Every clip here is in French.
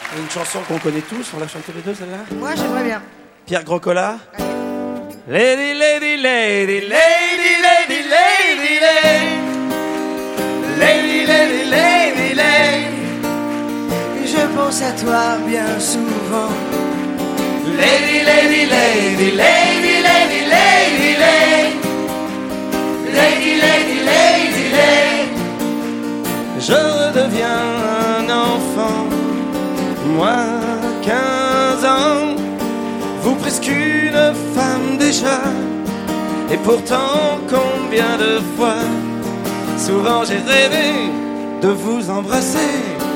Une chanson qu'on connaît tous, on l'a chantée les deux celle-là. Moi, j'aimerais bien. Pierre Groscola. Lady, lady, lady, lady, lady, lady, lady. Lady, lady, lady, lady. Je pense à toi bien souvent. Lady, lady, lady, lady, lady, lady, lady. Lady, lady, lady, lady. Je redeviens un enfant, moi 15 ans, vous presque une femme déjà. Et pourtant combien de fois, souvent j'ai rêvé de vous embrasser.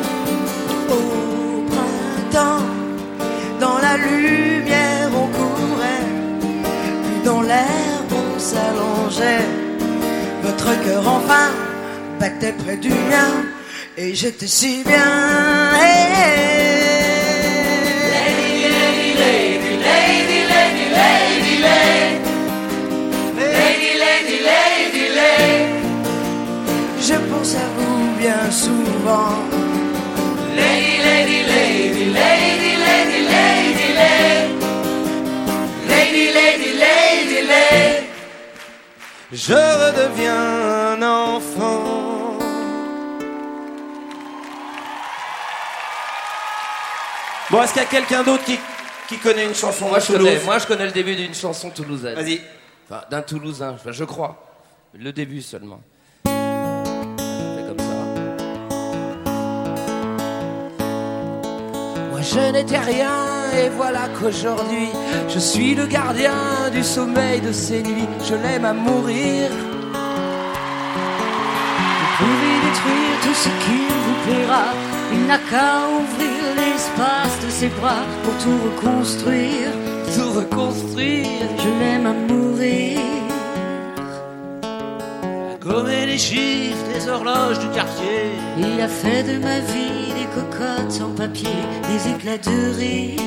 Au printemps, dans la lumière on courait, puis dans l'herbe on s'allongeait. Votre cœur enfin battait près du mien, et j'étais si bien. Hey, hey. Lady, lady, lady, lady, lady, lady. Lady, lady, lady, lady. Je pense à vous bien souvent. Lady, lady, lady, lady, lady, lady, lady. Lady, lady, lady, lady. Je redeviens un enfant. Bon, est-ce qu'il y a quelqu'un d'autre qui connaît une chanson Moi de je Toulouse? connais le début d'une chanson toulousaine. Vas-y. Enfin, d'un Toulousain, enfin, je crois. Le début seulement. Je fais comme ça. Moi je n'étais rien et voilà qu'aujourd'hui je suis le gardien du sommeil de ces nuits. Je l'aime à mourir. Vous pouvez détruire tout ce qui vous plaira. Il n'a qu'à ouvrir l'espace de ses bras pour tout reconstruire. Tout reconstruire. Je l'aime à mourir. Comme les chiffres des horloges du quartier. Il a fait de ma vie des cocottes en papier, des éclats de rire.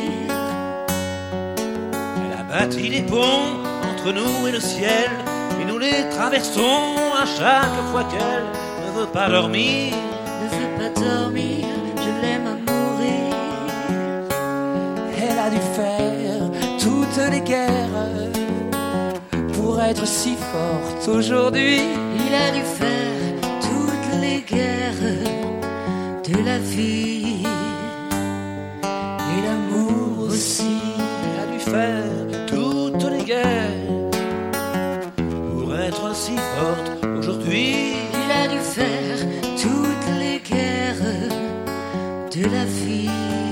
Elle a bâti des ponts entre nous et le ciel, et nous les traversons à chaque fois qu'elle ne veut pas dormir. Ne veut pas dormir, je l'aime à mourir. Elle a dû faire toutes les guerres pour être si forte aujourd'hui. Il a dû faire toutes les guerres de la vie et l'amour aussi. Elle a dû faire toutes les guerres pour être si forte aujourd'hui. Il a dû faire toutes les guerres de la vie.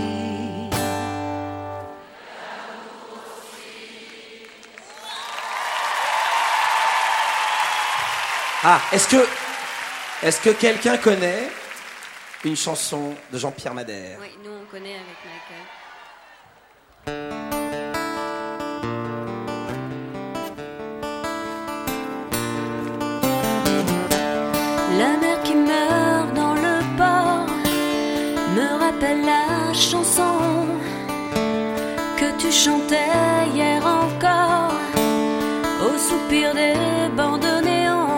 Ah, est-ce que quelqu'un connaît une chanson de Jean-Pierre Madère? Oui, nous on connaît avec Michael. La mer qui meurt dans le port me rappelle la chanson que tu chantais hier encore au soupir des bords de néant.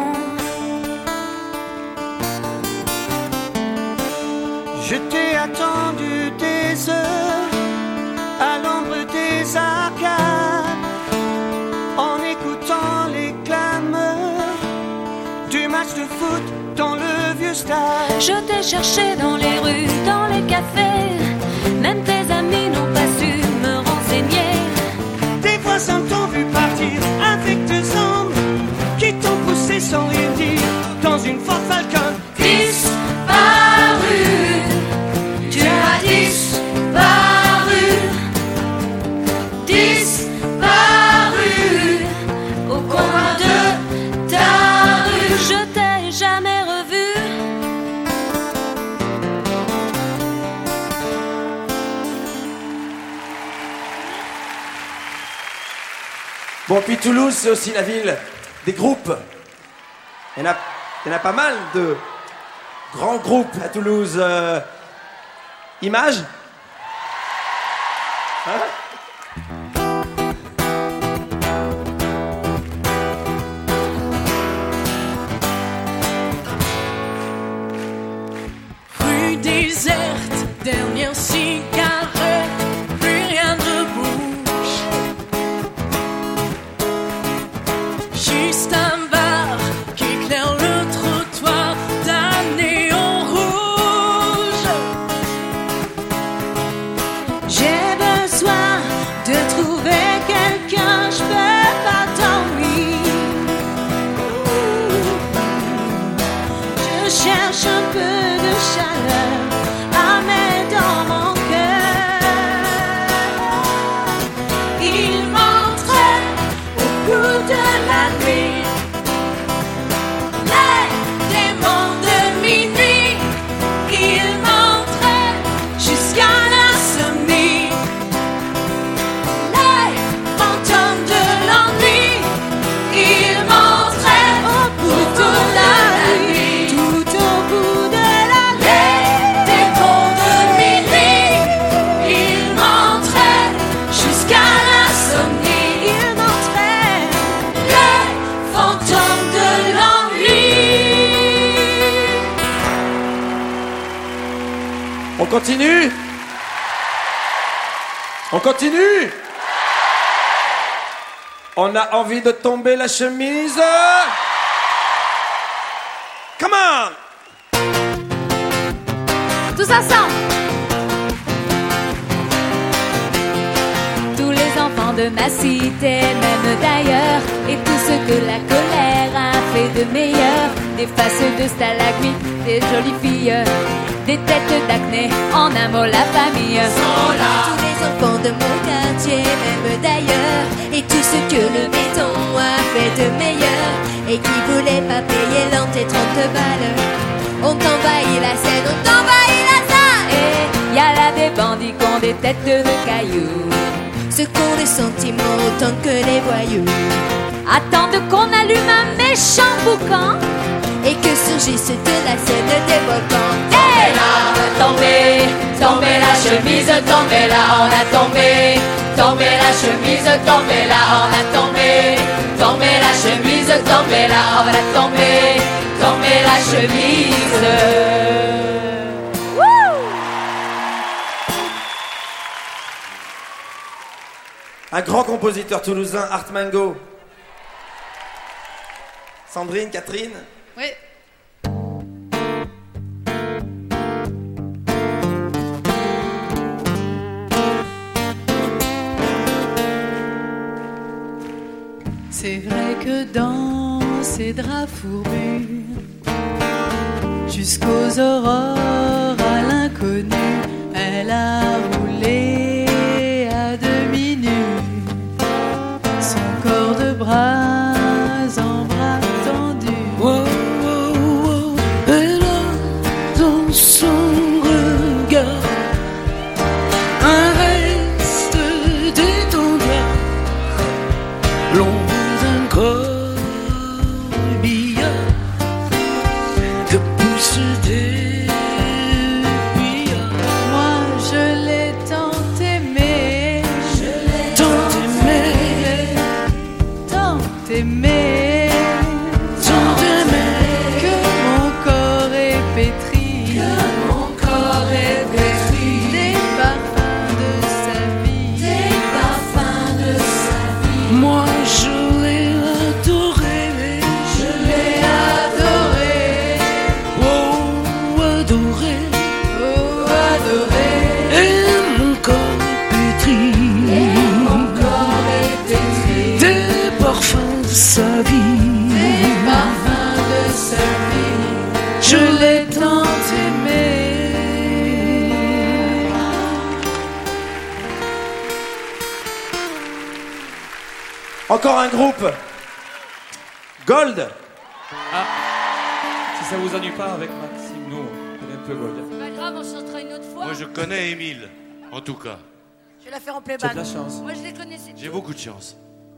Je t'ai attendu des heures à l'ombre des arcades, en écoutant les clameurs du match de foot dans le vieux stade. Je t'ai cherché dans les rues, dans les cafés, même tes amis n'ont pas su me renseigner. Tes voisins t'ont vu partir avec deux hommes qui t'ont poussé sans rien dire dans une Ford Falcon. Disparu, tu as disparu, disparu au coin de ta rue. Je t'ai jamais revu. Bon, puis Toulouse, c'est aussi la ville des groupes. Il y en a pas mal de grands groupes à Toulouse. Image? Hein? Rue déserte, dernier dernière cigarette, plus rien ne bouge. Juste un bar qui éclaire le trottoir d'un néon rouge. J'ai besoin de trouver quelqu'un, je peux pas dormir. Je cherche un peu de chaleur à mettre dans mon cœur. Il m'entraîne au bout de la nuit. Les démons de minuit, il m'entraîne jusqu'à l'insomnie. Les fantômes de l'ennui, il m'entraîne au bout de la nuit. Tout au bout de la nuit. Les démons de minuit, il m'entraîne jusqu'à l'insomnie. Il m'entraîne. Les fantômes de l'ennui. On continue? On continue? On a envie de tomber la chemise? Come on! Tous ensemble. Tous les enfants de ma cité, même d'ailleurs, et tout ce que la colère a fait de meilleur, des faces de stalagmites, des jolies filles, des têtes d'acné, en un mot la famille. Tous les enfants de mon quartier, même d'ailleurs, et tout ce que le béton a fait de meilleur, et qui voulait pas payer l'entrée 30 balles. On t'envahit la scène, on t'envahit la salle. Et y a là des bandits qui ont des têtes de cailloux, Ceux qui ont des sentiments autant que les voyous, attendent qu'on allume un méchant boucan. et que surgissent de la scène des volcans. Et là, tombez, tombez la chemise, tombez là, on a tombé. Tombez la chemise, tombez là, on a tombé. Tombez la chemise, tombez là, on va la tomber. Tombez la chemise. Un grand compositeur toulousain, Art Mango. Sandrine, Catherine? Oui. C'est vrai que dans ces draps fourbus, jusqu'aux aurores à l'inconnu, elle a roulé à demi nue, son corps de bras en bras tendus. Wow, wow, wow. Elle a dans son regard un reste d'étendard, l'ombre d'un corbillard que poussent des pillards. Moi je l'ai tant aimé, Tant aimé, tant aimé, tant aimé, que mon corps est pétri, des parfums de sa vie, moi je l'ai adoré, adoré, oh adoré, oh adoré, et mon corps pétri, des parfums de sa vie, des parfums de sa vie, je l'ai tant aimé. Encore un groupe. Gold. Si ça vous ennuie pas avec Maxime, nous, on est un peu Gold. Pas grave, on chantera une autre fois. Moi, je connais Émile, en tout cas. Je vais la faire en Tu as playback. de la chance. Moi, je les connaissais. J'ai beaucoup de chance.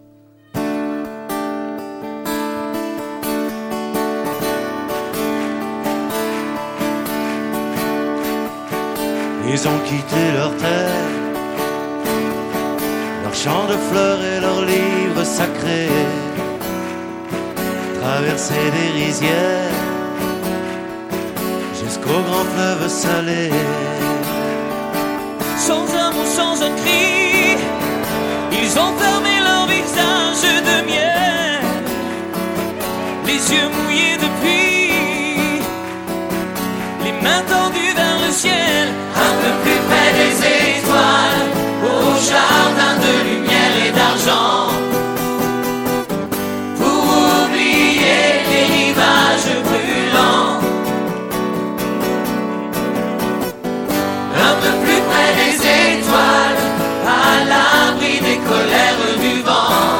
Ils ont quitté leur terre, leur champ de fleurs et leurs livres sacrés, traversé des rizières jusqu'au grand fleuve salé. sans un cri. Ils ont fermé leur visage de miel, les yeux mouillés depuis, les mains tendues vers le ciel. Un peu plus près des étoiles, au jardin de lumière et d'argent, pour oublier les rivages brûlants. Un peu plus près des étoiles, à l'abri des colères du vent,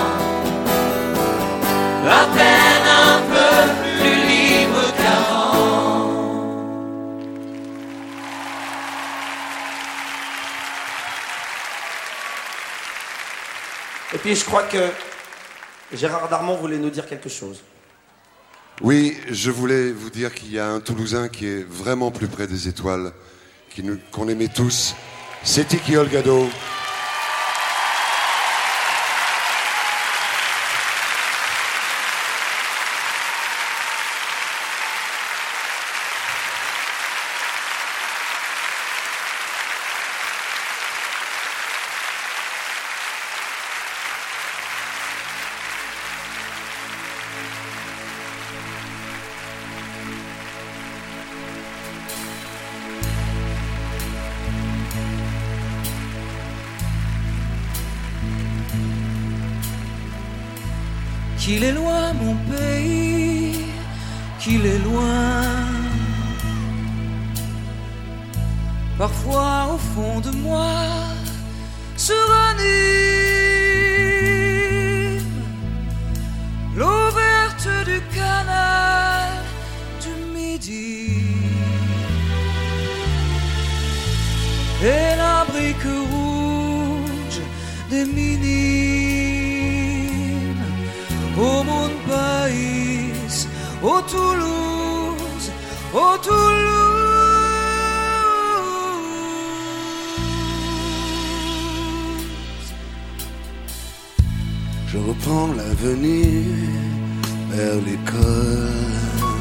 à peine un peu plus libre qu'avant. Et puis je crois que Gérard Darmon voulait nous dire quelque chose. Oui, je voulais vous dire qu'il y a un Toulousain qui est vraiment plus près des étoiles, qu'on aimait tous. C'est Tiki Olgado. Qu'il est loin mon pays, qu'il est loin. Parfois au fond de moi se ranime l'eau verte du canal du Midi et la brique rouge des minimes. Au mon pays, au Toulouse, au Toulouse. Je reprends l'avenue vers l'école.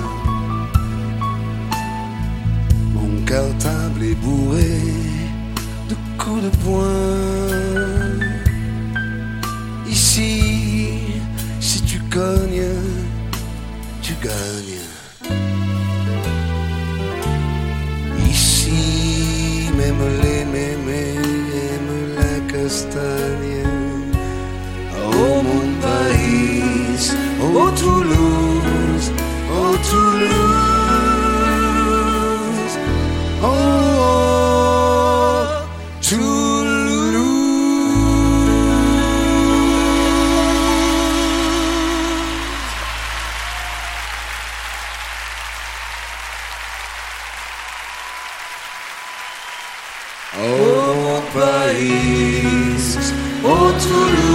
Mon cartable est bourré de coups de poing. Ici, si tu cognes, tu gagnes. Ici, même les mémés aiment la castagne. Oh mon pays, oh Toulouse, oh Toulouse, oh, oh Toulouse. Oh mon pays, oh Toulouse.